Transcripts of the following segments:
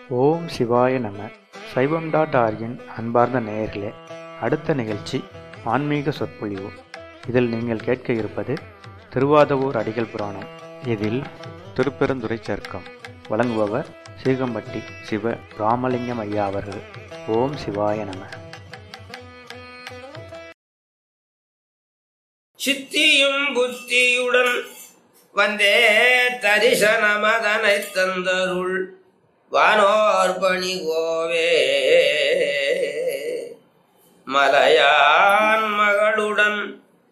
ஓம் சிவாய நம. சைவம்.org-இன் அன்பார்ந்த நேயர்களே, அடுத்த நிகழ்ச்சி ஆன்மீக சொற்பொழிவு. இதில் நீங்கள் கேட்க இருப்பது திருவாதவூர் அடிகள் புராணம். இதில் திருப்பெருந்துறை சர்க்கம் வழங்குபவர் சீகம்பட்டி சிவ ராமலிங்கம் ஐயா அவர்கள். ஓம் சிவாய நம. சித்தியும் புத்தியுடன் வந்தே தரிசனமதனை தந்தருள் வானோர் பணி கோவே. மலையான் மகளுடன்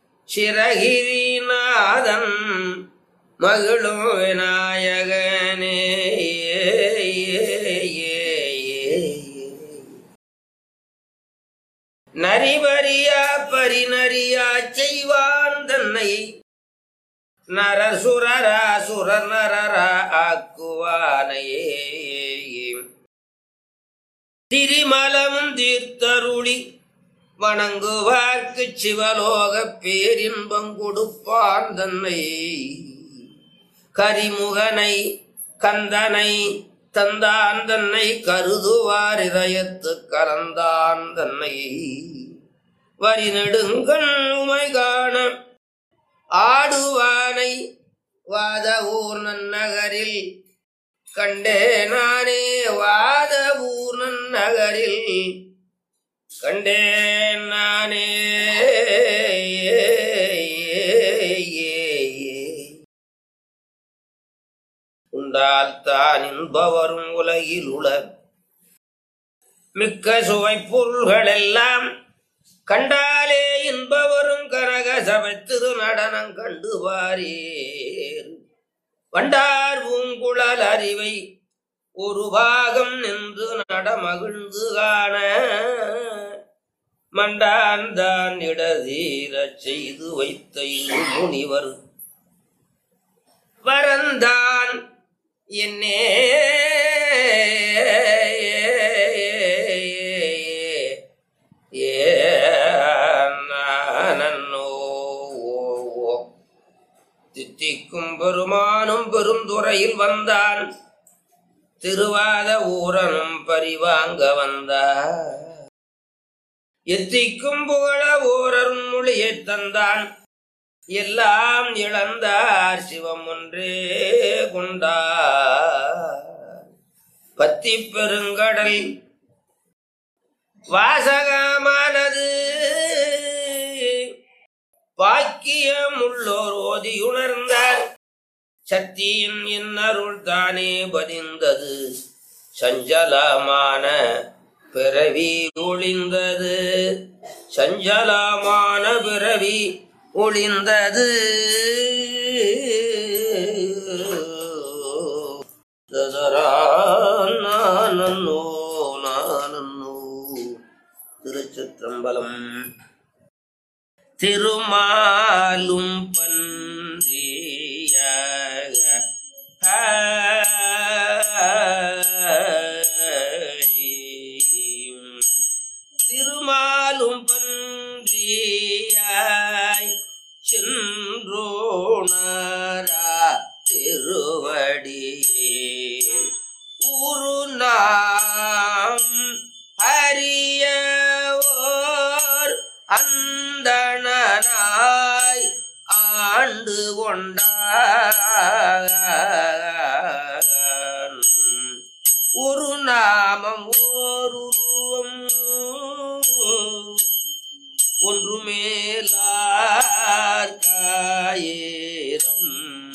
சிரகிரிநாதன் மகிழும் விநாயகனே. நரிபரியா பரிநரியா செய்வான் தன்னை நரசுரராசுர நரரா ஆக்குவானையே. திரிமலமும் தீர்த்தருளி வணங்குவார்க்கு சிவலோக பேரின்பம் கொடுப்பான் தன்னை. கரிமுகனை கந்தனை தந்தான் தன்னை கருதுவார் இதயத்து கலந்தான் தன்னை. வரி நெடுங்கண் உமை காண ஆடுவானை வாதவூர் நன்னகரில் கண்டே நானே. வாதவூர் நன்னகரில் கண்டே நானே. உண்டால் தான் இன்பவரும் உலகில் உள மிக்க சுவை பொருள்கள் எல்லாம் கண்டாலே இன்பவரும் கனக சபை திரு நடனம் கண்டு வாரீர். வண்டார் பூங்குழல் அறிவை ஒரு பாகம் நின்று நடமகிழ்ந்து காண மண்டான் தான் இடதீர செய்து வைத்த முனிவர் வரந்தான் என்னே. தித்திக்கும் பெருமானும் பெருந்துறையில் வந்தான், திருவாத ஊரனும் பரிவாங்க வந்தார். எத்திக்கும் புகழ ஊரரும் மொழியை தந்தான், எல்லாம் இழந்தார் சிவம் ஒன்றே கொண்டார். பத்தி பெருங்கடல் வாசகமானது பாக்கியம் உள்ளோர் ஓதியுணர்ந்தார். சக்தியின் இன்னருள் தானே பதிந்தது, சஞ்சலமான பிறவி ஒளிந்தது. சஞ்சலமான பிறவி ஒளிந்தது. நானோ நானோ. திருச்சிற்றம்பலம். திருமாலும் பன்றியாக திருமாலும் பன்றியாய் சென்றோணரா திருவடியே. ஊரு நாம் அறியவோர் அந்தணனாய் ஆண்டு கொண்டான். ஒரு நாமம் ஓருருவம் ஒன்றுமேலார்காயேரம்.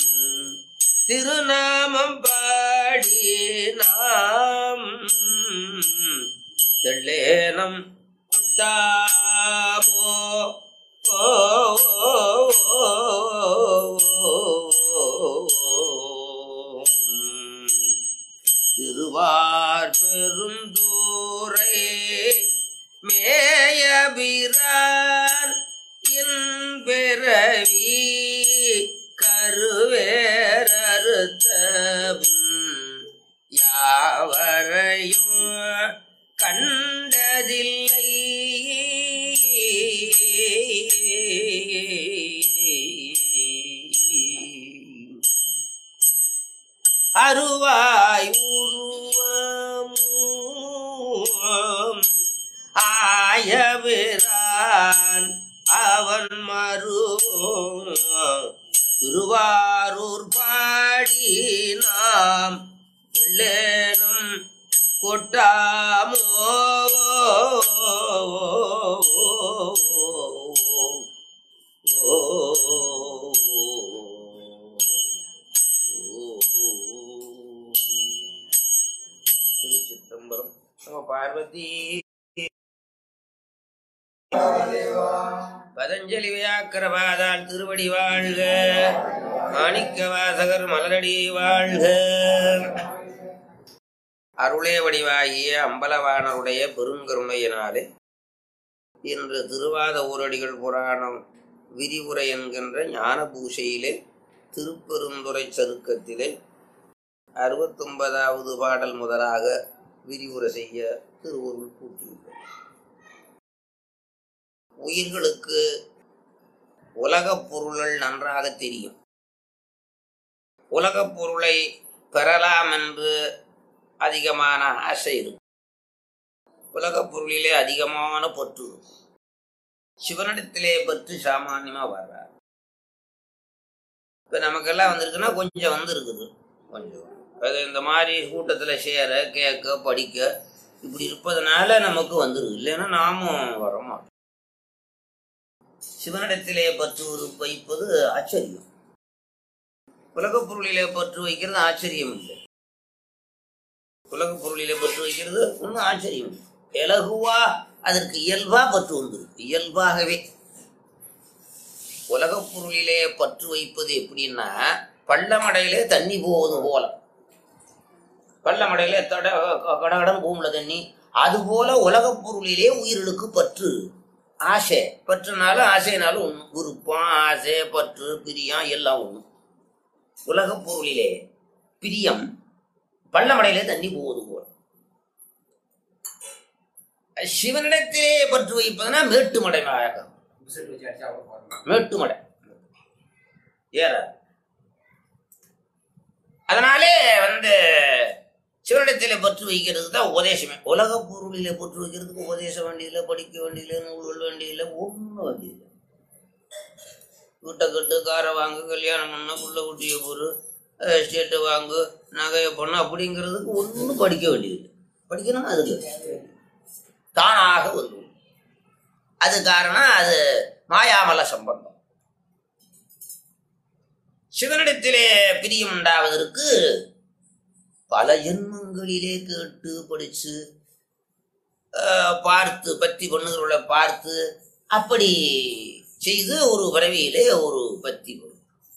திருநாமம் பாடி நாம் தெள்ளேனம் தாமோ. திருவார் பெருந்தூரை மேயபிரான் என் பிறவி கருவேரறுத்தபின் யாவரையும் கண்டதில்லை. அருவாய் உருவம் மாயவிரான் அவன் மருவும் திருவாரூர் பாடி நாம் வெள்ளேனும் கொட்டாமோ திருச்சிற்றம்பலம். நம பார்வதி. பதஞ்சலி வியாக்கிரவாதால் திருவடி வாழ்க. மாணிக்க வாசகர் மலரடி வாழ்க. அருளே வடிவாகிய அம்பலவாணருடைய பெருங்கருணையினாலே இன்று திருவாத ஊரடிகள் புராணம் விரிவுரை என்கின்ற ஞான பூஷையிலே திருப்பெருந்துறை சருக்கத்திலே 69வது பாடல் முதலாக விரிவுரை செய்ய திருவருள் கூட்டியுள்ளார். உயிர்களுக்கு உலகப் பொருள்கள் நன்றாக தெரியும். உலகப் பொருளை பெறலாம் என்று அதிகமான ஆசை இருக்கும். உலகப் பொருளிலே அதிகமான பற்று. சிவனிடத்திலே பற்று சாமான்யமா வர்றார். இப்ப நமக்கெல்லாம் வந்திருக்குன்னா கொஞ்சம் வந்திருக்குது. கொஞ்சம் அது இந்த மாதிரி கூட்டத்தில் சேர கேட்க படிக்க இப்படி இருப்பதனால நமக்கு வந்துருக்கு. இல்லைன்னா நாமும் வரமாட்டோம். சிவனிடத்திலே பற்று வைப்பது ஆச்சரியம். உலகப் பொருளிலே பற்று வைக்கிறது ஆச்சரியம் இல்லை. உலகப் பொருளிலே பற்று வைக்கிறது ஒன்றும் ஆச்சரியம் இல்லை. இலகுவா அதற்கு இயல்பா பற்று வந்துருக்கு. இயல்பாகவே உலகப் பொருளிலே பற்று வைப்பது எப்படின்னா, பள்ளமடையிலே தண்ணி போவது போல. பள்ளமடையிலே கடகடன் பூமில தண்ணி, அதுபோல உலகப் பொருளிலே உயிர்களுக்கு பற்று, ஆசை. பற்றுனாலும் ஆசைனாலும் ஒன்று. விருப்பம், ஆசை, பற்று, பிரியம் எல்லாம் ஒன்று. உலகப் பொருளிலே பிரியம் பள்ளமடையிலே தண்ணி போவது போல. சிவனிடத்திலே பற்று வைப்பதுனா மேட்டுமடை நாயகம். மேட்டுமடை ஏற. அதனாலே சிவனிடத்திலே பற்று வைக்கிறது தான் உபதேசமே. உலகப் பொருளிலே பற்று வைக்கிறதுக்கு உபதேசம் வேண்டியதில்லை, படிக்க வேண்டியதில்லை, நூல்கள் வேண்டியதில்லை, ஒன்றும் வேண்டியதில்லை. வீட்டை கட்டு, காரை வாங்கு, கல்யாணம் பண்ண, புள்ள குட்டியை பொரு, ஸ்டேட்டை வாங்கு, நகையை பண்ண அப்படிங்கிறதுக்கு ஒன்றும் படிக்க வேண்டியதில்லை. படிக்கணும் அதுக்கு தானாக வந்து. அது காரணம் அது மாயாமல சம்பந்தம். சிவனிடத்திலே பிரியம் உண்டாவதற்கு பல ஜென்மங்களிலே கேட்டு படிச்சு பார்த்து பத்தி பண்ணுகிறவளை பார்த்து அப்படி செய்து ஒரு பிறவியிலே ஒரு பத்தி வரும்.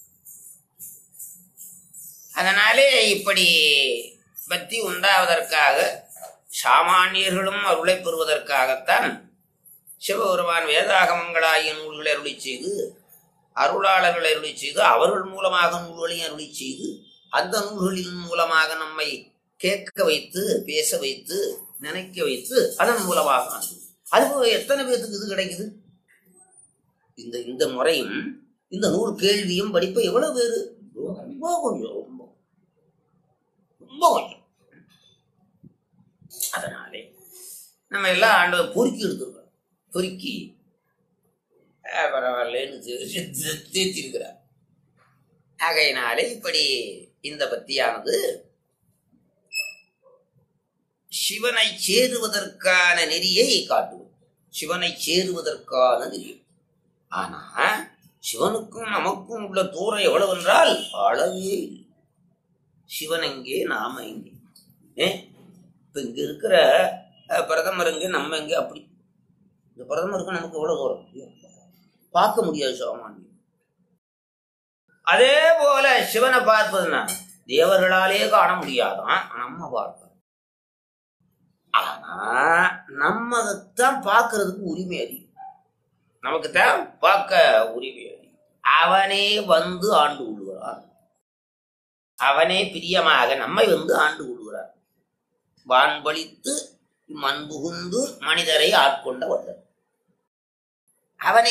அதனாலே இப்படி பக்தி உண்டாவதற்காக சாமானியர்களும் அருளை பெறுவதற்காகத்தான் சிவபெருமான் வேதாகமங்களாகிய நூல்களை அருளி செய்து, அருளாளர்களை அருளி செய்து, அவர்கள் மூலமாக நூல்களையும் அருளி செய்து, அந்த நூல்களின் மூலமாக நம்மை கேட்க வைத்து, பேச வைத்து, நினைக்க வைத்து, அதன் மூலமாக அதுபோல எத்தனை பேருக்கு இது கிடைக்குது? இந்த முறையும் இந்த நூல் கேள்வியும் படிப்ப எவ்வளவு பேரு? ரொம்ப கொஞ்சம், ரொம்ப கொஞ்சம். அதனாலே நம்ம எல்லாம் ஆண்டவர் பொறுக்கி எடுத்துருக்கோம். பொறுக்கி பரவாயில்லன்னு தேர்த்திருக்கிறார். ஆகையினாலே இப்படி இந்த பத்தியானது சிவனை சேருவதற்கான நெறியை காட்டுவது. சிவனை சேருவதற்கான நெறி. ஆனா சிவனுக்கும் நமக்கும் உள்ள தூரம் எவ்வளவு என்றால் அளவே இல்லை. சிவன் எங்கே, நாம எங்கே? இப்ப இங்க இருக்கிற பிரதமர் எங்கே, நம்ம எங்கே? அப்படி இந்த பிரதமருக்கு நமக்கு எவ்வளவு தூரம் பார்க்க முடியாது சாமானியம். அதே போல சிவனை பார்ப்பதுன்னா தேவர்களாலே காண முடியாதான், நம்ம பார்ப்போம். ஆனா நம்மதான் பார்க்கறதுக்கு உரிமை அதிகம். நமக்கு தான் பார்க்க உரிமை அதிகம். அவனே வந்து ஆண்டு கொள்கிறான். அவனே பிரியமாக நம்மை வந்து ஆண்டு கொள்கிறார். வான்பளித்து மண்புகுந்து மனிதரை ஆட்கொண்ட வல்லர் அவனே.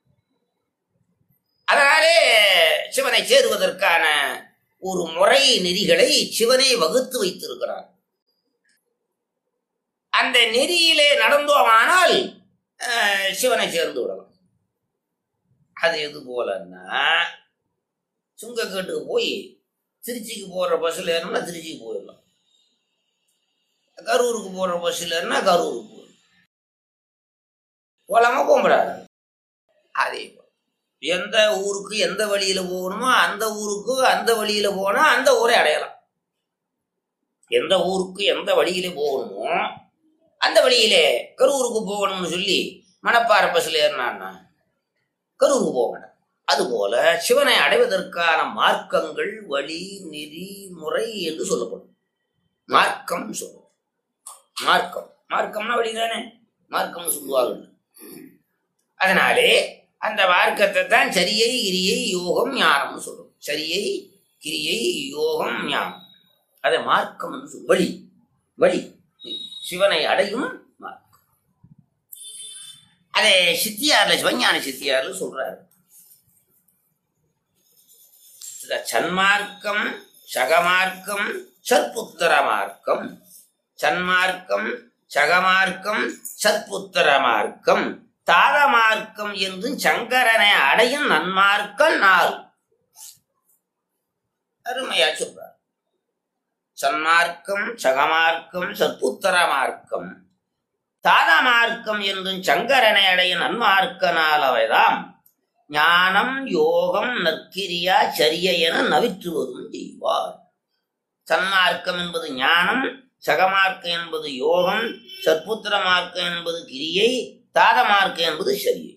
அதனாலே சிவனை சேருவதற்கான ஒரு முறை நெறிகளை சிவனை வகுத்து வைத்திருக்கிறார். அந்த நெறியிலே நடந்தோமானால் சிவனை சேர்ந்து விடலாம். அது எது போலன்னா, சுங்கக்கட்டுக்கு போய் திருச்சிக்கு போகிற பஸ்ஸில் ஏறணும்னா திருச்சிக்கு போயிடலாம். கரூருக்கு போகிற பஸ்ஸில் ஏறினா கரூருக்கு போயிடலாம். போகலாமா போகக்கூடாது. அதே போல் எந்த ஊருக்கு எந்த வழியில் போகணுமோ அந்த ஊருக்கு அந்த வழியில் போனால் அந்த ஊரை அடையலாம். எந்த ஊருக்கு எந்த வழியில போகணுமோ அந்த வழியிலே கரூருக்கு போகணும்னு சொல்லி மணப்பாறை பஸ்ஸில் ஏறினான்னா கரூருக்கு போக வேண்டாம். அதுபோல சிவனை அடைவதற்கான மார்க்கங்கள், வழி, நெறி, முறை என்று சொல்லப்படும். மார்க்கம் சொல்லும். மார்க்கம்னா வழிதானே, மார்க்கம் சொல்லுவார்கள். அதனாலே அந்த மார்க்கத்தை தான் சரியை, கிரியை, யோகம், ஞானம்னு சொல்லும். சரியை, கிரியை, யோகம், ஞானம், அதை மார்க்கம் என்று சொல்லும். வழி வழி சிவனை அடையும் மார்க்கம். அதை சித்தியார்ல, சிவஞான சித்தியார்ல சொல்றாரு. சன்மார்க்கம், சகமார்க்கம், சற்புத்தர மார்க்கம். சன்மார்க்கம், சகமார்க்கம், சற்புத்தர மார்க்கம், தாத மார்க்கம் என்று சங்கரனை அடையும் நன்மார்க்கம் 4. அருமையா சொல்றார். சன்மார்க்கம், சகமார்க்கம், சற்புத்தர மார்க்கம், தாத மார்க்கம் என்றும் சங்கரனை அடையும் நன்மார்க்க 4 ஞானம், யோகம், நற்கிரியா, சரியை என நவிற்றுவதும் செய்வார். சன்மார்க்கம் என்பது ஞானம், சகமார்க்கம் என்பது யோகம், சற்புத்திர மார்க்கம் என்பது கிரியை, தாத மார்க்கம் என்பது சரியை.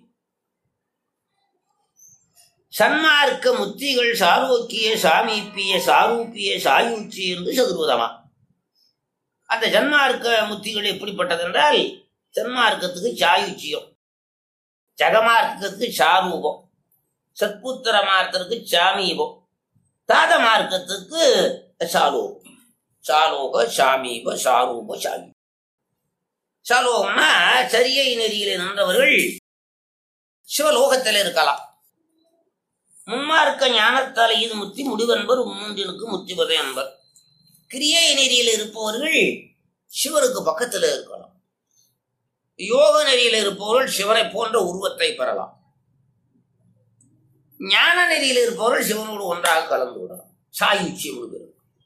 சன்மார்க்க முத்திகள் சாரோக்கிய, சாமீப்பிய, சாரூப்பிய, சாயூச்சி என்று சதுர்வதமா. அந்த சன்மார்க்க முத்திகள் எப்படிப்பட்டது என்றால், சன்மார்க்கத்துக்கு சாயுச்சியம், ஜகமார்க்கத்துக்கு சாரூபம், சற்புத்திர மார்க்கத்துக்கு சாமீபம், தாத மார்க்கத்துக்கு சாலோகம். சாலோக, சாமீப, சாரூப, சாமி. சாலோகம்னா சரியை நெறியில் நின்றவர்கள் சிவலோகத்தில் இருக்கலாம். முன்மார்க்க ஞானத்தால் இது முத்தி முடிவென்பர், மூன்றினுக்கு முத்திபதை என்பர். கிரியை நெறியில் இருப்பவர்கள் சிவனுக்கு பக்கத்தில் இருக்கலாம். யோக நெறியில் இருப்பவர்கள் சிவனை போன்ற உருவத்தை பெறலாம். ஞான நெறியில் இருப்பவர்கள் சிவனோடு ஒன்றாக கலந்து விடலாம். சாயுச்சி முழுவதும்.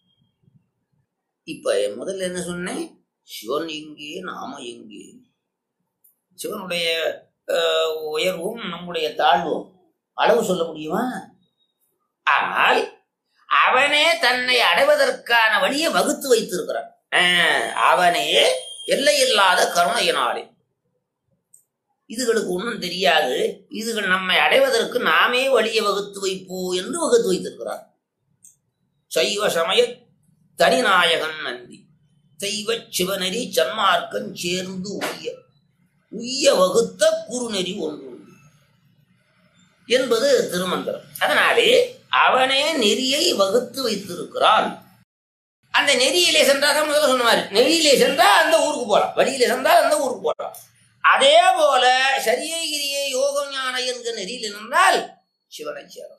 இப்ப முதல்ல என்ன சொன்னேன்? சிவன் எங்கே, நாம எங்கே? சிவனுடைய உயர்வும் நம்முடைய தாழ்வும் அளவு சொல்ல முடியுமா? ஆனால் அவனே தன்னை அடைவதற்கான வழியை வகுத்து வைத்திருக்கிறான். அவனே எல்லையில்லாத கருணையினாலே. இதுகளுக்கு ஒன்றும் தெரியாது, இதுகள் நம்மை அடைவதற்கு நாமே வழியை வகுத்து வைப்போம் என்று வகுத்து வைத்திருக்கிறார். சைவ சமய தனிநாயகன் நந்தி தெய்வ சிவநெறி சன்மார்க்கம் சேர்ந்து உய்ய வகுத்த குறுநெறி ஒன்று என்பது திருமந்திரம். அதனாலே அவனே நெறியை வகுத்து வைத்திருக்கிறான். அந்த நெறியிலே சென்றால் முதல்ல சொன்னாரு, நெறியிலே சென்றால் அந்த ஊருக்கு போகலாம், வழியிலே சென்றால் அந்த ஊருக்கு போகலாம். அதே போல சரியை, கிரியை, யோகம், ஞானம் என்கிற நெறியில் இருந்தால் சிவனை சேரலாம்.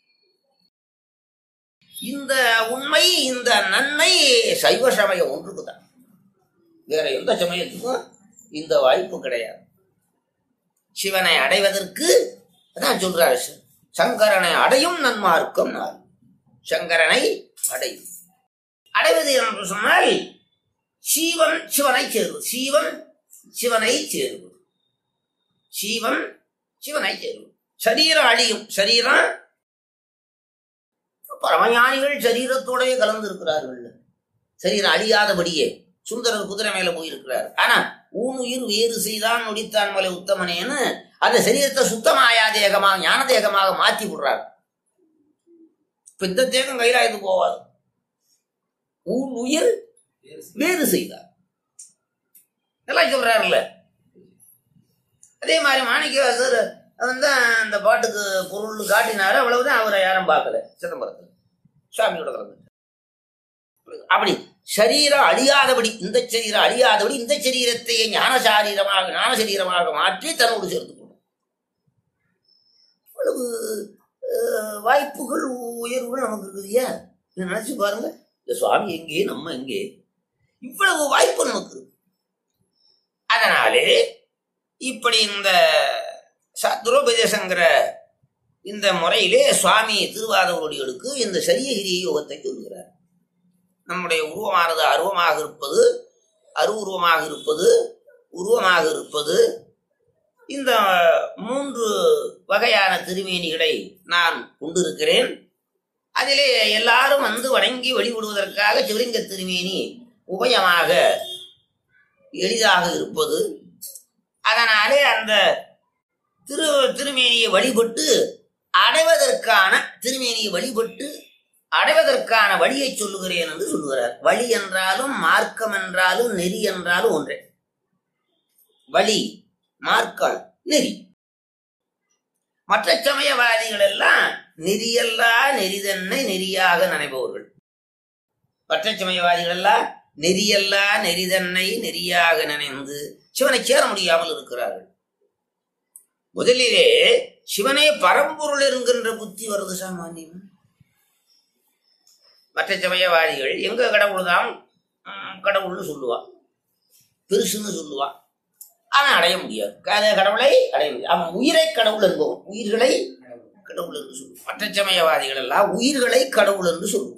இந்த உண்மை, இந்த நன்மை சைவ சமயம் ஒன்றுக்குதான். வேற எந்த சமயத்துக்கும் இந்த வாய்ப்பு கிடையாது. சிவனை அடைவதற்கு அதான் சொல்றாரு, சங்கரனை அடையும் நன்மார்க்கம் 4. சங்கரனை அடையும். அடைவது என்று சொன்னால் சீவன் சிவனை சேருவது. சீவன் சிவனை சேருவது. சீவன் சிவனை சேருவது. சரீரம் அழியும். சரீரம் பரமஞானிகள் சரீரத்தோடவே கலந்து இருக்கிறார்கள். சரீரம் அழியாதபடியே சுந்தரர் குதிரை மேல போயிருக்கிறார். ஆனா ஊனுயிர் வேறு செய்தான் நொடித்தான் மலை உத்தமனேன்னு அந்த சரீரத்தை சுத்தமாயா தேகமாக, ஞான தேகமாக மாற்றி விடுறார். இப்ப இந்த தேகம் கையிலாயது போவாது. ஊனுயிர் வேறு செய்தார் எல்லாம் சொல்றாருல்ல. அதே மாதிரி மாணிக்கவாசர் அவன்தான் அந்த பாட்டுக்கு பொருள் காட்டினாரு, அவ்வளவுதான். அவரை யாரும் பார்க்கல சிதம்பரத்தில், சுவாமியோட கலந்து. அப்படி சரீரம் அழியாதபடி, இந்த சரீரம் அழியாதபடி இந்த சரீரத்தையே ஞான சரீரமாக மாற்றி தன்னோடு சேர்த்துக் கொள்ளும். அவ்வளவு வாய்ப்புகள், உயர்வுகள் நமக்கு இருக்குதுயா. நினைச்சு பாருங்க, இந்த சுவாமி எங்கே, நம்ம எங்கே, இவ்வளவு வாய்ப்பு நமக்கு இருக்கு. அதனாலே இப்ப இப்படி இந்த துரோபதேசங்கிற இந்த முறையிலே சுவாமி திருவாதவடிகளுக்கு இந்த சரியகிரிய யோகத்தை சொல்கிறார். நம்முடைய உருவமானது அருவமாக இருப்பது, அருவுருவமாக இருப்பது, உருவமாக இருப்பது, இந்த 3 வகையான திருமேனிகளை நான் கொண்டிருக்கிறேன். அதிலே எல்லாரும் வந்து வணங்கி வழிபடுவதற்காக சிவலிங்க திருமேனி உபயமாக எளிதாக இருப்பது. அதனாலே அந்த திருமேனியை வழிபட்டு அடைவதற்கான வழியை சொல்லுகிறேன் என்று சொல்லுகிறார். வழி என்றாலும் மார்க்கம் என்றாலும் நெறி என்றாலும் ஒன்றே. வழி, மார்க்கம், நெறி. மற்ற சமயவாதிகள் எல்லாம் நெறியல்லா நெறிதன்னை நெறியாக நினைப்பவர்கள். மற்ற சமயவாதிகள் எல்லாம் நெறியல்லா நெறிதன்னை நெறியாக நினைந்து சிவனை சேர முடியாமல் இருக்கிறார்கள். முதலிலே சிவனே பரம்பொருள் என்கின்ற புத்தி வருது சாமானியம். மற்ற சமயவாதிகள் எங்க கடவுள் தான் கடவுள்னு சொல்லுவான், பெருசுன்னு சொல்லுவான். அவன் அடைய முடியாது, கடவுளை அடைய முடியாது. அவன் உயிரை கடவுள் என்பவன், உயிர்களை கடவுள் என்று சொல்லுவான். மற்ற சமயவாதிகள் எல்லாம் உயிர்களை கடவுள் என்று சொல்லுவான்.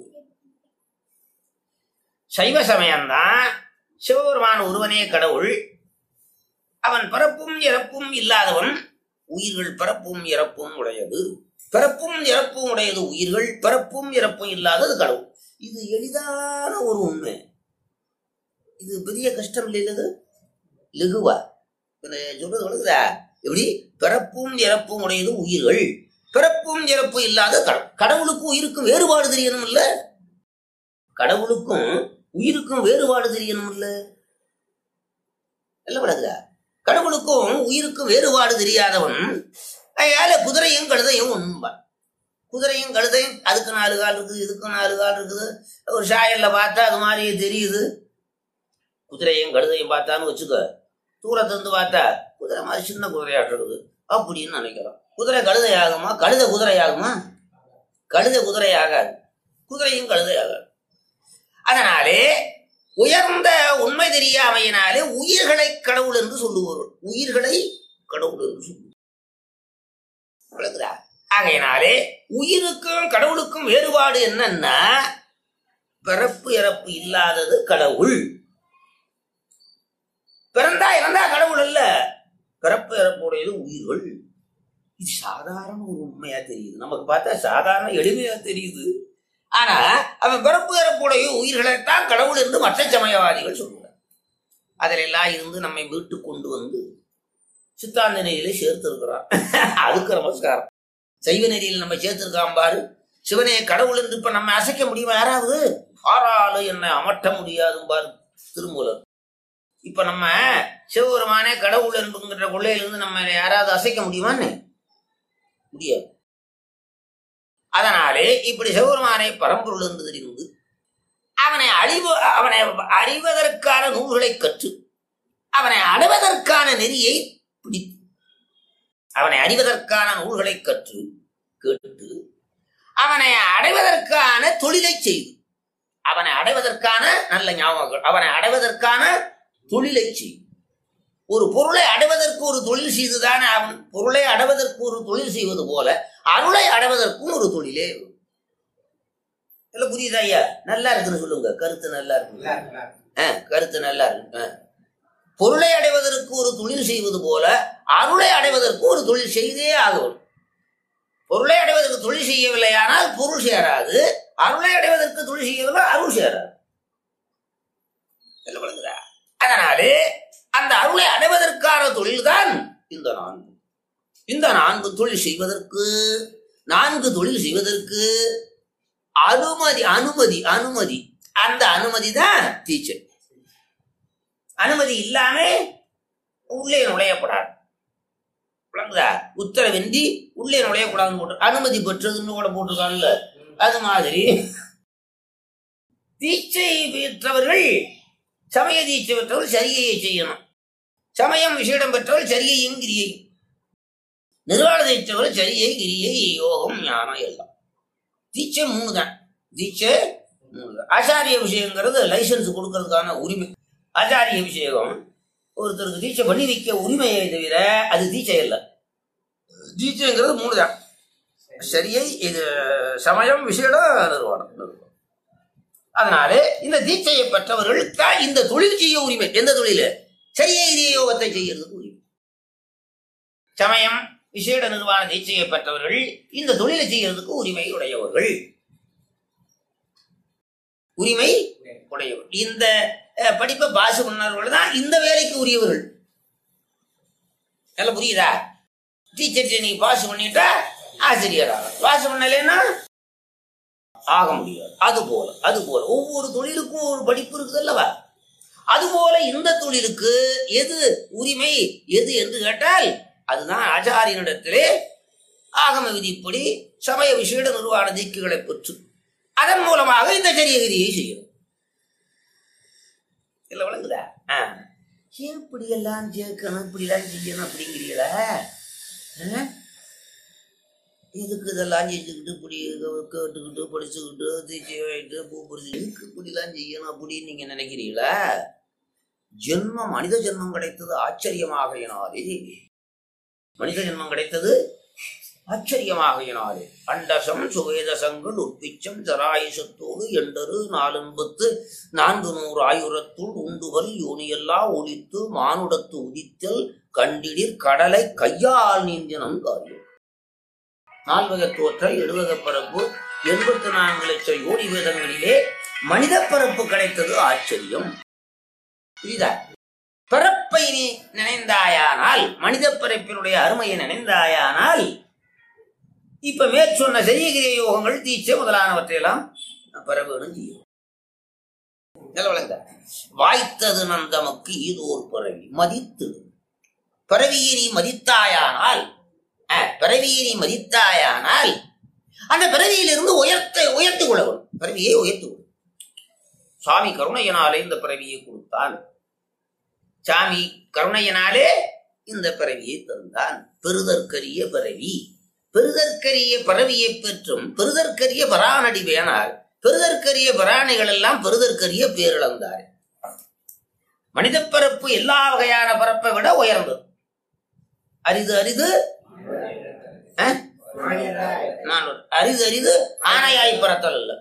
சைவ சமயம்தான் சிவபெருமான் ஒருவனே கடவுள், அவன் பிறப்பும் இறப்பும் இல்லாதவன், உயிர்கள் பிறப்பும் இறப்பும் உடையது. பிறப்பும் இறப்பும் உடையது உயிர்கள், பிறப்பும் இறப்பும் இல்லாதது கடவுள். இது எளிதான ஒரு உண்மை. இது பெரிய கஷ்டம் இல்லைது, லகுவா சொல்றது கொடுக்குதா? எப்படி? பிறப்பும் இறப்பும் உடையது உயிர்கள், பிறப்பும் இறப்பு இல்லாத கடவுள். கடவுளுக்கும் உயிருக்கும் வேறுபாடு தெரியணும் இல்ல? கடவுளுக்கும் உயிருக்கும் வேறுபாடு தெரியணும் இல்ல? எல்லாம் படாதுடா. கடவுளுக்கும் உயிருக்கும் வேறுபாடு தெரியாதவன் அதனால குதிரையும் கழுதையும் ஒண்ணும்பான். குதிரையும் கழுதையும் அதுக்கு 4 கால் இருக்குது, இதுக்கு 4 கால் இருக்குது. ஒரு சாயல்ல பார்த்தா அது மாதிரியே தெரியுது. குதிரையும் கழுதையும் பார்த்தான்னு வச்சுக்க, தூரத்திலிருந்து பார்த்தா குதிரை மாதிரி சின்ன குதிரையாட்டு இருக்குது அப்படின்னு நினைக்கிறோம். குதிரை கழுதை ஆகுமா? கழுதை குதிரை ஆகுமா? கழுதை குதிரை ஆகாது, குதிரையும் கழுதை ஆகாது. அதனாலே உயர்ந்த உண்மை தெரியாமையினாலே உயிர்களை கடவுள் என்று சொல்லுவார்கள். உயிர்களை கடவுள் என்று சொல்லுவார். ஆகையினாலே உயிருக்கும் கடவுளுக்கும் வேறுபாடு என்னன்னா, பிறப்பு இறப்பு இல்லாதது கடவுள். பிறந்தா இறந்தா கடவுள் அல்ல, பிறப்பு இறப்புடையது உயிர்கள். இது சாதாரண ஒரு உண்மையா தெரியுது, நமக்கு பார்த்தா சாதாரண எளிமையா தெரியுது. ஆனா அவன் பிறப்பு இறப்புடைய உயிர்களைத்தான் கடவுள் என்று மற்ற சமயவாதிகள் சொல்றார். அதில் எல்லாம் இருந்து நம்மை வீட்டு கொண்டு வந்து சித்தாந்த நெறியில சேர்த்து இருக்கிறான். அதுக்கு நமஸ்காரம். சைவ நெறியில் நம்ம சேர்த்திருக்கான் பாரு. சிவனே கடவுள் என்று இப்ப நம்ம அசைக்க முடியுமா? யாராவது ஆறாலு என்னை அமட்ட முடியாதும் பாரு திருமூலர். இப்ப நம்ம சிவபெருமானே கடவுள் என்கின்ற கொள்ளையிலிருந்து நம்ம யாராவது அசைக்க முடியுமான்னு? முடியாது. அதனாலே இப்படி சிவபெருமானை பரம்பொருள் என்று தெரிந்து அவனை அறிவதற்கான நூல்களை கற்று அவனை அடைவதற்கான நெறியை பிடித்து அவனை அறிவதற்கான நூல்களை கற்று கேட்டு அவனை அடைவதற்கான தொழிலை செய்து அவனை அடைவதற்கான நல்ல ஞாபகங்கள் அவனை அடைவதற்கான தொழிலை செய்து. ஒரு பொருளை அடைவதற்கு ஒரு தொழில் செய்துதான் அவன் பொருளை அடைவதற்கு ஒரு தொழில் செய்வது போல அருளை அடைவதற்கும் ஒரு தொழிலே. புரியுதா ஐயா? நல்லா இருக்குன்னு சொல்லுங்க. கருத்து நல்லா இருக்கு, கருத்து நல்லா இருக்கு. பொருளை அடைவதற்கு ஒரு தொழில் செய்வது போல அருளை அடைவதற்கு ஒரு தொழில் செய்தே ஆகும். பொருளை அடைவதற்கு தொழில் செய்யவில்லையானால் பொருள் சேராது, அருளை அடைவதற்கு தொழில் செய்யவில்லை அருள் சேராது. அதனாலே அந்த அருளை அடைவதற்கான தொழில் தான் இந்த 4. இந்த 4 தொழில் செய்வதற்கு 4 தொழில் செய்வதற்கு அனுமதி அந்த அனுமதி தான் தீட்சை. அனுமதி இல்லாம உள்ளே நுழையப்படாது. உத்தரவின்றி உள்ளே நுழையக்கூடாதுன்னு போட்டு அனுமதி பெற்றதுன்னு கூட போட்டிருக்காங்கல்ல, அது மாதிரி தீட்சை பெற்றவர்கள் சமய தீட்சை பெற்றவர்கள் சரிகையை செய்யணும். சமயம் விஷயம் பெற்றவர்கள் சரிகையும் கிரியையும். நிர்வாண தீட்சவர்கள் சரியை கிரியை யோகம் ஞானம் எல்லாம். தீட்சை 3 தான். தீட்சை 3 தான். ஆச்சாரிய விஷயங்கிறது லைசன்ஸ் கொடுக்கறதுக்கான உரிமை. ஆச்சாரிய விஷயம் ஒருத்தருக்கு தீட்சை பண்ணி வைக்க உரிமையை தவிர அது தீட்சை இல்லை. தீட்சைங்கிறது 3 தான். சரியை, இது சமயம், விசேடம், நிர்வாணம். அதனாலே இந்த தீட்சையை பெற்றவர்களுக்கு இந்த தொழில் செய்ய உரிமை. எந்த தொழில்? சரியை யோகத்தை செய்யறதுக்கு உரிமை. சமயம், விசேட, நிர்வாண தீட்சையை பெற்றவர்கள் இந்த தொழிலை செய்யறதுக்கு உரிமை உடையவர்கள். உரிமை உடையவர். இந்த படிப்பை பாசு பண்ணவர்கள் தான் இந்த வேலைக்கு உரியவர்கள். நல்லா புரியுதா? டீச்சர் நீ பாசு பண்ணிட்டா ஆசிரியர் ஆகும், பாசு பண்ணலைன்னா ஆக முடியாது. அதுபோல ஒவ்வொரு தொழிலுக்கும் ஒரு படிப்பு இருக்குது அல்லவா? அதுபோல இந்த தொழிலுக்கு எது உரிமை, எது என்று கேட்டால் அதுதான் ஆச்சாரியனிடத்திலே ஆகம விதிப்படி சமய விசேட நிர்வாண தீக்குகளை பெற்று அதன் மூலமாக இந்த சரியகிரியை செய்யும். இல்ல விளங்குதா? இப்படி எல்லாம் சேர்க்கணும், இப்படிலாம் செய்யணும் அப்படிங்கிறீங்களா? எதுக்கு இதெல்லாம் செஞ்சுக்கிட்டு இப்படி கேட்டுக்கிட்டு படிச்சுக்கிட்டு தீட்சை வாங்கிட்டு பூ பறிச்சு எதுக்கு இப்படிலாம் செய்யணும் அப்படின்னு நீங்க நினைக்கிறீங்களா? ஜென்மம், மனித ஜென்மம் கிடைத்தது ஆச்சரியமாகையினாலே. மனித ஜென்மம் கிடைத்தது ஆச்சரியமாகையினாலே. அண்டசம் சுவேதசங்கள் உற்பிச்சம் ஜராயுசத்தோடு எண்டரு 4 400 ஆயுரத்துள் உண்டுவல் யோனியெல்லாம் ஒழித்து மானுடத்து உதித்தல் கண்டிடிற் கடலை கையால் நீந்தினம் காரியம். 4 வகை தோற்றல் 7 வகை பரப்பு 84 லட்சம் யோனி வேதங்களிலே மனித பரப்பு கிடைத்தது ஆச்சரியம். புரியுதா? பிறப்பை நீ நினைந்தாயானால், மனித பிறப்பினுடைய அருமையை நினைந்தாயானால், இப்ப மேற்சொன்ன செய்யகிரிய யோகங்கள் தீட்சை முதலானவற்றையெல்லாம் பெற வேணும் செய்யும். வாய்த்தது நந்தமக்கு ஈதோர் பிறவி மதித்து பிறவியை நீ மதித்தாயானால், அந்த பிறவியிலிருந்து உயர்த்து கொள்ளவும், பிறவியை உயர்த்து கொள்ளும். சுவாமி கருணையினாலே இந்த பிறவியை கொடுத்தான். சாமி கருணையினாலே இந்த பிறவியை தந்தான். பெறுதற்கரிய பிறவி, பெறுதற்கரிய பிறவியை பெற்றும் பெறுதற்கரிய பரானடி வேணால் பெறுதற்கரிய பராணிகள் எல்லாம் பெறுதற்கரிய பேரிழந்தார். மனித பரப்பு எல்லா வகையான பரப்பை விட உயர்ந்தது. அரிது அரிது அரிது அரிது ஆணையாய் பறத்தல் அல்ல.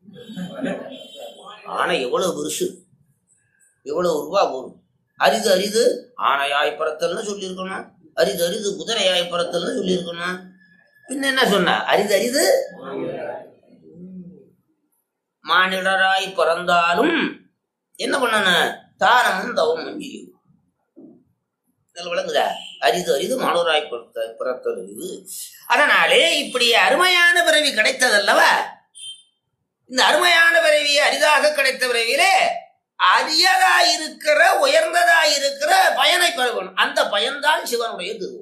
ஆனை எவ்வளவு பெருசு, எவ்வளவு ரூபா போடும். அரிது அரிது ஆனையாய் பறத்தல்னு சொல்லியிருக்கணும், அரிது அரிது குதிரையாய் பறத்தல்னு சொல்லியிருக்கணும். பின்ன என்ன சொன்ன? அரிது அரிது மானிடராய் பிறந்தாலும் என்ன பண்ணன? தானமும் தவமும் செய்யும். விளங்குதா? அரிது அரிது மானூராய் பிறத்தல் அரிது. அதனாலே இப்படி அருமையான பிறவி கிடைத்ததல்லவா? இந்த அருமையான பிறவி, அரிதாக கிடைத்த பிறவியிலே அரியதாயிருக்கிற உயர்ந்ததாயிருக்கிற பயனை பெறணும். அந்த பயன்தான் சிவனுடைய திருவுருவம்.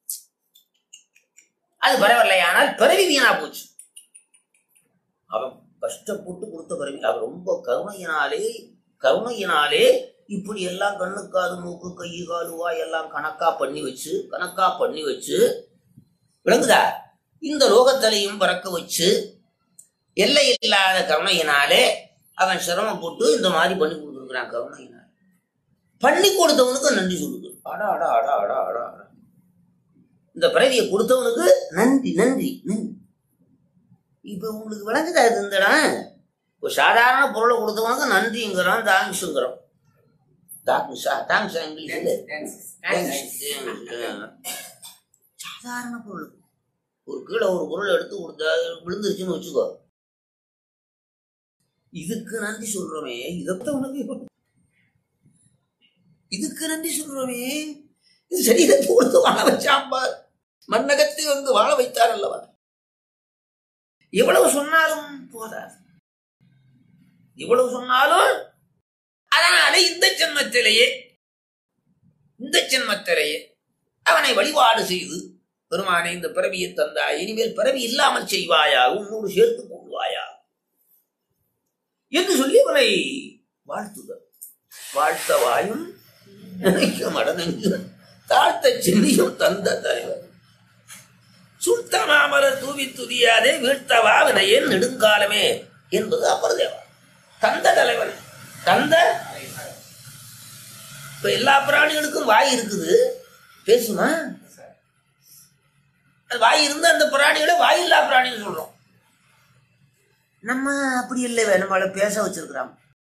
அது பரவலையானால் பிறவி வீணா போச்சு. அவன் கஷ்டப்பட்டு கொடுத்த பிறவி, அவர் ரொம்ப கருணையினாலே இப்படி எல்லாம் கண்ணுக்காது மூக்கு கை கால் வாய் எல்லாம் கணக்கா பண்ணி வச்சு விளங்குதா? இந்த லோகத்திலையும் பறக்க வச்சு எல்லை இல்லாத கருணையினாலே அவன் சிரமப்பட்டு இந்த மாதிரி பண்ணி கொடுத்துருக்கிறான். கருணையினால் பண்ணி கொடுத்தவனுக்கு நன்றி சொல்லுது. அடா அடா அடா அடா அடா அடா. இந்த பிறவியை கொடுத்தவனுக்கு நன்றி நன்றி நன்றி. இப்ப உங்களுக்கு விளங்குதா? இது இந்த இடம் ஒரு சாதாரண பொருளை கொடுத்தவனுக்கு நன்றிங்கிறான், தேங்க்ஸுங்கிறோம். சாதாரண பொருள், ஒரு கீழே ஒரு பொருள் எடுத்து கொடுத்தா விழுந்துருச்சுன்னு வச்சுக்கோ, இதுக்கு நன்றி சொல்றோமே, இதுக்கு நன்றி சொல்றோமே, இது சரீரத்தை கொடுத்து வாழ வச்சாம்பார், மண்ணகத்தை வந்து வாழ வைத்தார் அல்லவா? எவ்வளவு சொன்னாலும் போதாது, இவ்வளவு சொன்னாலும். அதனால இந்த ஜென்மத்திலேயே அவனை வழிபாடு செய்து, பெருமானை இந்த பிறவியை தந்தாய், இனிமேல் பிறவி இல்லாமல் செய்வாயா, உன்னோடு சேர்த்துக் கொள்வாயா என்று சொல்லி அவனை வாழ்த்துதல். வாழ்த்த வாயும் நினைக்க மடனெஞ்சு தாழ்த்த சென்னியும் தந்த தலைவர் சுத்த மாமலர் தூவி துதியாதே வீழ்த்தவா வினையேன் நெடுங்காலமே என்பது அப்பர் தேவா. தந்த தலைவன், தந்த இப்ப எல்லா பிராணிகளுக்கும் வாய் இருக்குது, பேசுமா? வாய் இருந்தா அந்த பிராணிகளை வாயில்லா பிராணின்னு சொல்றோம். நம்ம அப்படி இல்லை, நம்மள பேச வச்சிருக்கிறோம்.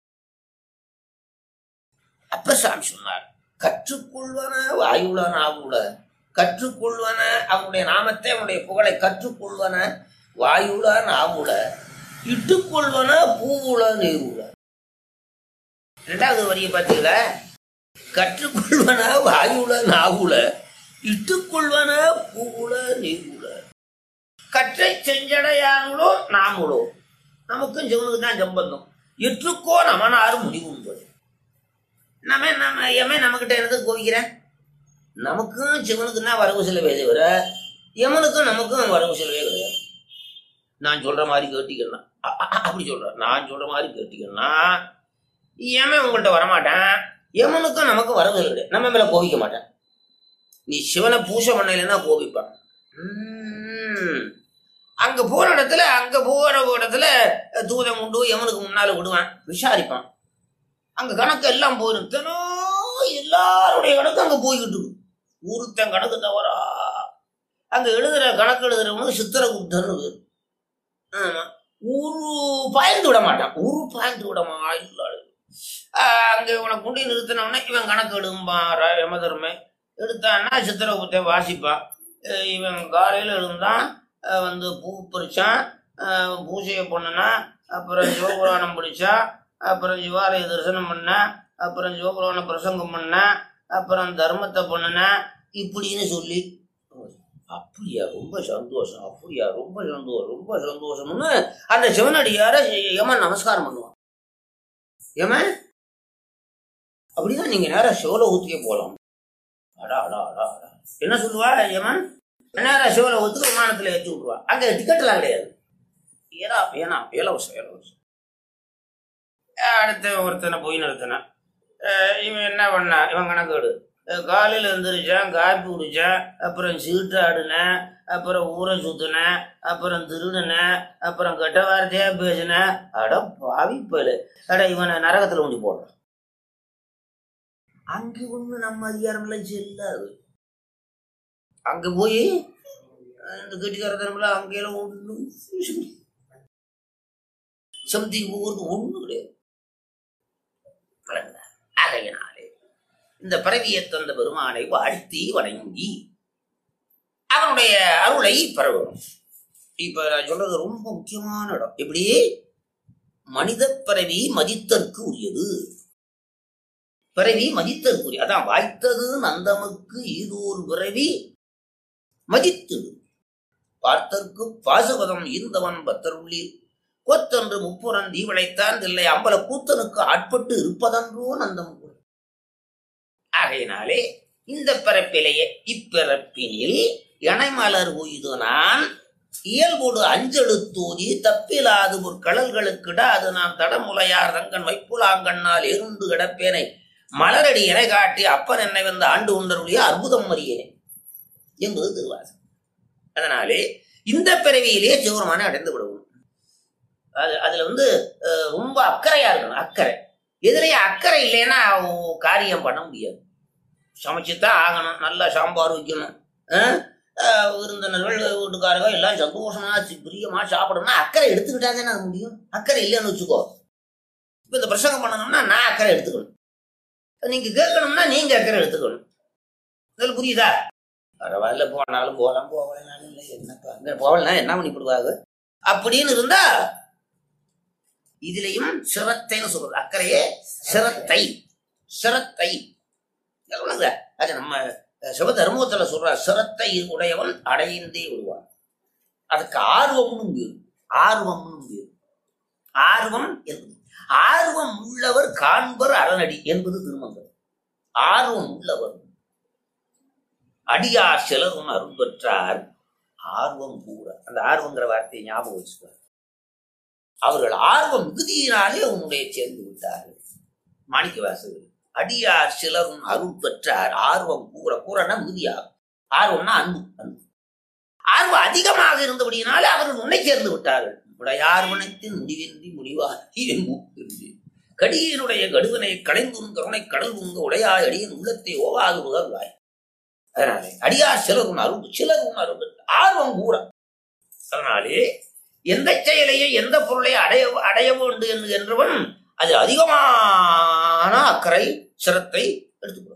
அப்ப சாமி சொன்னார், கற்றுக்கொள்வன வாயுள நாவுல, கற்றுக்கொள்வன அவனுடைய நாமத்தை அவனுடைய புகழை கற்றுக்கொள்வன வாயுள நாவுல, இட்டுக்கொள்வன பூவுல நீருல. இரண்டாவது வரியை பார்த்தீங்களா? கற்றுக்கொள்வன வாயுள நாவுல, இட்டுக்கொள்வன பூவுல நீருல. கற்றை செஞ்சடையானுளோ நாமுளோ, நமக்கும் சிவனுக்கு தான் சம்பந்தம். எற்றுக்கோ நமனாறு முடிவுன்பது. நம்ம நம்மகிட்ட எனக்கு கோவிக்கிறேன். நமக்கும் சிவனுக்கு தான் வரவு செலவே தவிர யமனுக்கும் நமக்கும் வரவு செலவே கிடையாது. நான் சொல்ற மாதிரி கேட்டிக்கணும், அப்படி சொல்றேன். நான் சொல்ற மாதிரி கேட்டிக்கணும்னா யமன் உங்கள்கிட்ட வரமாட்டேன், யமனுக்கும் நமக்கும் வரவு செலவு கிடையாது. நம்ம மேல கோவிக்க மாட்டேன். நீ சிவனை பூசை பண்ணலைன்னா கோபிப்பான். அங்க போற இடத்துல தூதம் உண்டு, யமனுக்கு முன்னால விடுவான், விசாரிப்பான். அங்க கணக்கு எல்லாம் போயிடும். எல்லாருடைய கணக்கு அங்க போய்கிட்டு இருக்கு. ஒருத்தன் கணக்கு தவறா அங்க கணக்கு எழுதுறவனுக்கு சித்திரகுப்தன் பேரு. ஆமா, ஒரு பாயிண்ட் விட மாட்டான், ஒரு பாயிண்ட் விடமா இல்லை. அங்க இவனை கொண்டு நிறுத்தினவனே இவன் கணக்கு எடுப்பான். யமதர்மே எடுத்தான்னா சித்திரகுப்தன் வாசிப்பான். இவன் காலையில இருந்தான், பூ பறிச்சான், பூஜையை பண்ணனா, அப்புறம் சிவபுராணம் படிச்சான், அப்புறம் சிவாலய தரிசனம் பண்ண, அப்புறம் சிவபுராண பிரசங்கம் பண்ண, அப்புறம் தர்மத்தை பண்ணன, இப்படின்னு சொல்லி, அப்படியா ரொம்ப சந்தோஷம், அப்படியா ரொம்ப சந்தோஷம், ரொம்ப சந்தோஷம்னு அந்த சிவனடியார யமன் நமஸ்காரம் பண்ணுவான். யமன் அப்படிதான் நீங்க நேரம் சிவலோகத்துக்கே போலாம். அடா அடா அடா அடா என்ன சொல்லுவா யமன்? நேரம் சிவலோகத்துக்கு விமானத்துல ஏற்றி விட்டுருவா. அங்க டிக்கெட் எல்லாம் கிடையாது. ஏன்னா இலவசம். அடுத்த ஒருத்தனை போய் நிறுத்தினான். இவன் என்ன பண்ணா, இவன் கணக்கேடு. காலையில் எழுந்திரிச்சான், காப்பி குடிச்சான், அப்புறம் சீட்டு ஆடுனேன், அப்புறம் ஊரை சுத்தினேன், அப்புறம் திருடினேன், அப்புறம் கெட்ட வார்த்தையா பேசினேன். அட பாவிப்பல, அட இவனை நரகத்துல ஊண்டி போடுறான். அங்கே ஒண்ணு நம்ம அதிகாரம்லாம் செல்லாது. அங்க போய் இந்த கெட்டிக்காரத்தனம்ல அங்கெல்லாம் ஒண்ணு சம்திங் போகிறது ஒண்ணு கிடையாது. ஆகையினாலே இந்த பரவியை தந்த பெருமானை வாழ்த்தி வணங்கி அவனுடைய அருளை பெறணும். இப்ப நான் சொல்றது ரொம்ப முக்கியமான இடம். எப்படி மனித பிறவி மதித்தற்கு உரியது, பிறவி மதித்தற்கு உரிய, அதான் வாய்த்தது நந்தமுக்கு ஈதோர் பிறவி மதித்து பார்த்தற்கு பாசுபதம் ஈந்தவன் பத்தருள்ளீர் கொத்தன்று முப்புறம் தீவளைத்தான் இல்லை அம்பல கூத்தனுக்கு ஆட்பட்டு இருப்பதன்றோ நந்தம். ஆகையினாலே இந்த பிறப்பிலேயே இப்பிறப்பினில் இணைமலர் உய்து நான் இயல்போடு அஞ்செழுத்தோதி தப்பிலாது ஒரு கடல்களுக்கிட அது நாம் தடமுலையார் ரங்கன் வைப்புலாங்கண்ணால் எருண்டு கிடப்பேனை மலரடி என காட்டி அப்பன் என்னை வந்து ஆண்டு உண்டருடைய அற்புதம் அறியேன் என்பது திருவாசகம். அதனாலே இந்த பிறவியிலேயே சிவருமானை அடைந்து விடுவோம். அதுல ரொம்ப அக்கறையா இருக்கணும். அக்கறை எதுலயே அக்கறை இல்லைன்னா காரியம் பண்ண முடியாது. சமைச்சுத்தான் ஆகணும், நல்லா சாம்பார் வைக்கணும், விருந்தினர்கள் வீட்டுக்காரங்க எல்லாம் சந்தோஷமா பிரியமா சாப்பிடணும்னா அக்கறை எடுத்துக்கிட்டாதானே அது முடியும். அக்கறை இல்லைன்னு வச்சுக்கோ. இப்ப இந்த பிரசங்கம் பண்ணணும்னா நான் அக்கறை எடுத்துக்கணும், நீங்க கேட்கணும்னா நீங்க அக்கறை எடுத்துக்கணும். இதில் புரியுதா? பரவாயில்ல, போனாலும் போகலாம், போகலாம் இல்லை என்னப்பா போகலாம் என்ன பண்ணிவிடுவாங்க அப்படின்னு இருந்தா இதுலயும் சிரத்தைன்னு சொல்றது. அக்கறையே சிரத்தை, சிரத்தை அது நம்ம சிவதர்மத்துல சொல்ற சிரத்தை உடையவன் அடைந்தே விடுவான். அதுக்கு ஆர்வம்னு பேரு, ஆர்வம்னு பேரு. ஆர்வம் என்பது ஆர்வம் உள்ளவர் காண்பர் அரணடி என்பது திருமங்கலம். ஆர்வம் உள்ளவர் அடியார் சிலரும் அருள் பெற்றார் ஆர்வம் கூற. அந்த ஆர்வங்கிற வார்த்தையை ஞாபகம் வச்சுக்கிறார். அவர்கள் ஆர்வம் மிகுதியினாலே உன்னுடைய சேர்ந்து விட்டார்கள். மாணிக்க வாசகர் அடியார் சிலரும் அருள் பெற்றார் ஆர்வம் கூற. கூறனா மிகுதியாகும், ஆர்வம்னா அன்பு. அன்பு ஆர்வம் அதிகமாக இருந்தபடியினாலே அவர்கள் உன்னை சேர்ந்து விட்டார்கள். உடையார்வனத்தின் முடிவின்றி முடிவாகி கடியினுடைய கடுவனை களைந்தும் கருணை கடல் உங்க உடையாய் அடியின் உள்ளத்தை ஓவாது உணர்வாய். அதனாலே அடியார் சிலர் உணர்வு ஆர்வம் கூற. அதனாலே எந்த செயலையும் எந்த பொருளை அடைய வேண்டும் என்றவன் அது அதிகமான அக்கறை சிரத்தை எடுத்துக்கொள்ளும்.